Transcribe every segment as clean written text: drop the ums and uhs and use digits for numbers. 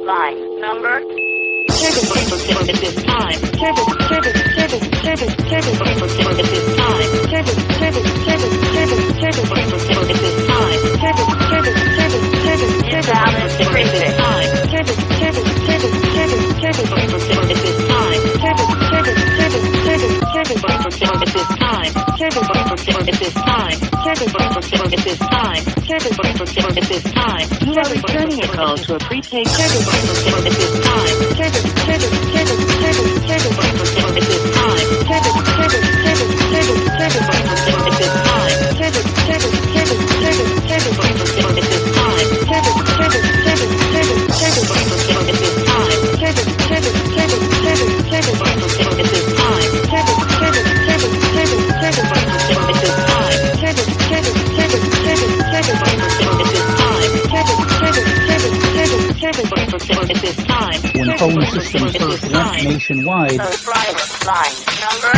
line number. Service at this time. Service at this time. Service at this time. Service at this time. Service at this time. Invalid prefix. Service at this time. Service at this time. Service at this time. You are returning a call to a prepaid service at this time. Service at this time. Service at this time. Service at this time. Service at this time. Service at this time. When phone systems first went nationwide, Line number.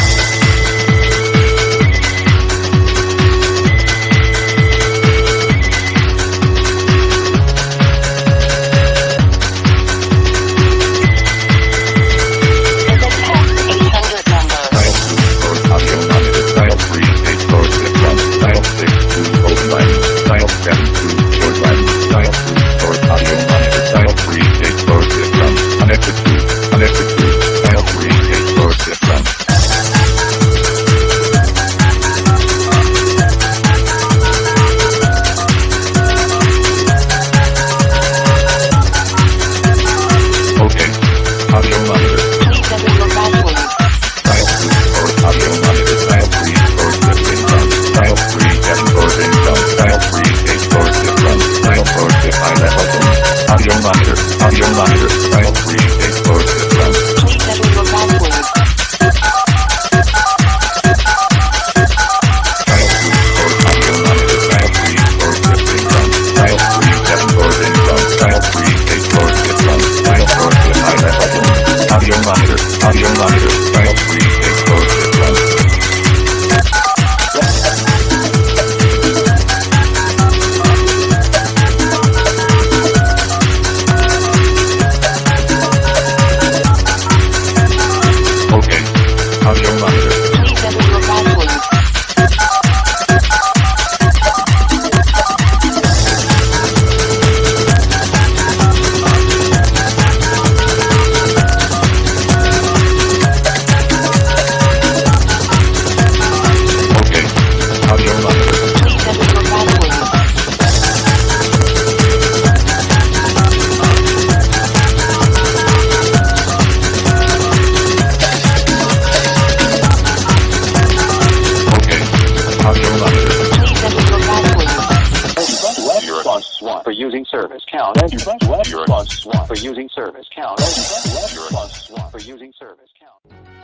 For using service count. Your response for using service count. Your response for using service count.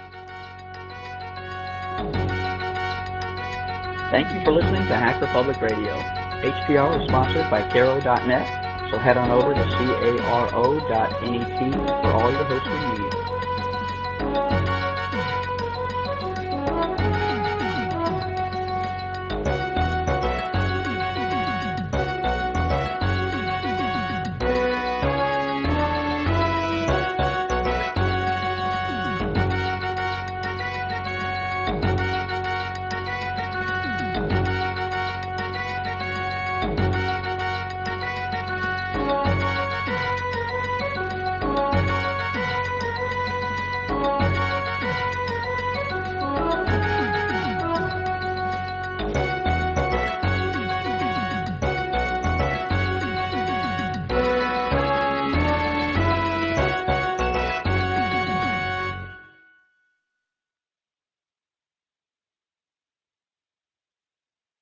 Thank you for listening to Hacker Public Radio. HPR is sponsored by Caro.net, so head on over to caro.net for all your hosting needs.